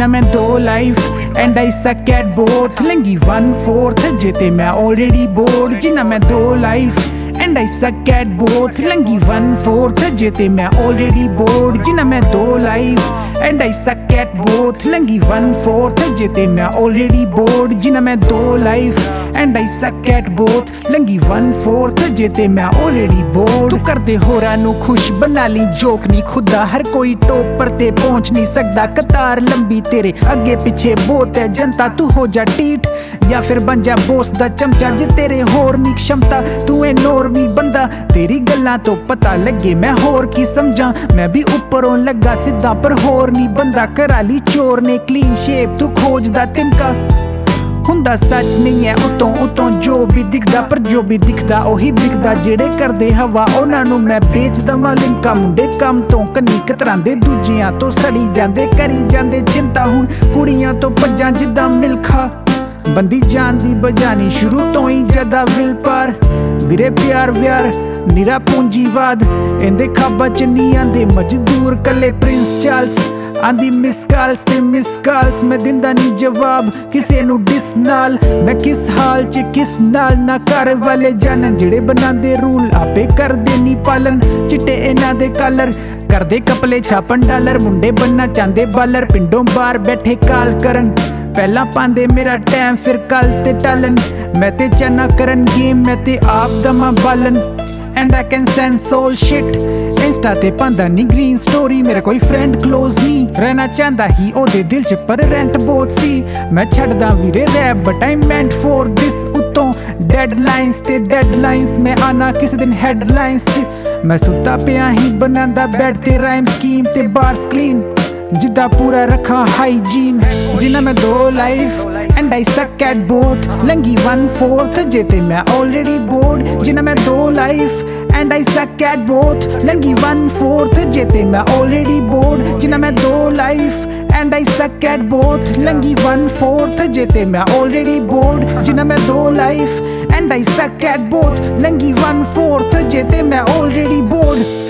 जिन्ना मैं 2 life and I suck at both लंगी 1/4 जेते मैं ऑलरेडी बोर्ड जिन्ना मैं 2 life and I suck at both लंगी 1/4 जेते मैं ऑलरेडी बोर्ड जिन्ना मैं 2 life and I suck at both लंगी 1/4 जेते मैं ऑलरेडी बोर्ड जिन्ना मैं 2 life and I suck at both लंगी 1/4 जेते मैं ऑलरेडी बोर्ड। तू कर दे होरां नू खुश बना ली जोक नहीं खुदा हर कोई टॉप पर ते पहुंच नहीं सकदा कतार लंबी तेरे अगे पीछे बहुत है जनता तू हो जा टीट या फिर बन जा बोस दा चमचा जे तेरे होर नी क्षमता तू है नॉर्मी बंदा तेरी गल्लां तो पता लगे मैं होर की समझा मैं भी ऊपरों लगा सीधा पर होर नी बंदा कराली चोर ने क्लीन शेप तू खोजदा तिमका हुंदा सच नहीं है उतों उतों जो भी दिखदा पर जो भी दिखदा ओही बिकदा जेड़े करदे हवा उन्हां नू मैं बेच दवां लिंका मुंडे कम तो कन्नी कतरांदे दूजियां तो सड़ी जांदे करी जांदे चिंता हुण कुड़ियां तो भज्जां जिद्दां मिल्खा बंदी जान दी बजानी शुरू तो ही जदा विल पार वीरे प्यार व्यार निरा पूंजीवाद इंदे खाबा च नहीं आंदे मजदूर कले प्रिंस चार्ल्स आंदी मिस कॉल्स मैं दिंदा नहीं जवाब किसे नू डिस नाल मैं किस हाल च किस नाल ना घर वाले जानन जेड़े बनांदे रूल आपे करदे नी पालन चिट्टे इन्हां दे कलर करदे कपले छापन डॉलर मुंडे बनना चांदे बालर पिंडों बाहर बैठे काल करन पहला पांदे मेरा टाइम फिर कल ते टालन मैं ते चना करन गेम मैं ते आप दमा बालन and I can sense all shit insta ते पांदा नी ग्रीन स्टोरी मेरा कोई फ्रेंड क्लोज नहीं रहना चाहता ही ओदे दिल च पर रेंट बहुत सी मैं छड़दा वीरे rap but I meant for this उत्तों डेडलाइंस ते डेडलाइंस मैं आना किसी दिन हेडलाइंस च मैं सुता पिया ही बनांदा बैड ते राइम स्कीम ते बार्स क्लीन जिद्दा पूरा रखा हाइजीन जिन्ना मैं 2 life and I suck at both लंगी 1/4 जेते मैं ऑलरेडी बोर्ड जिन्ना मैं 2 life and I suck at both लंगी 1/4 जेते मैं ऑलरेडी बोर्ड जिन्ना मैं 2 life and I suck at both लंगी 1/4 जेते मैं ऑलरेडी बोर्ड जिन्ना मैं 2 life and I suck at both लंगी 1/4 जेते मैं ऑलरेडी बोर्ड।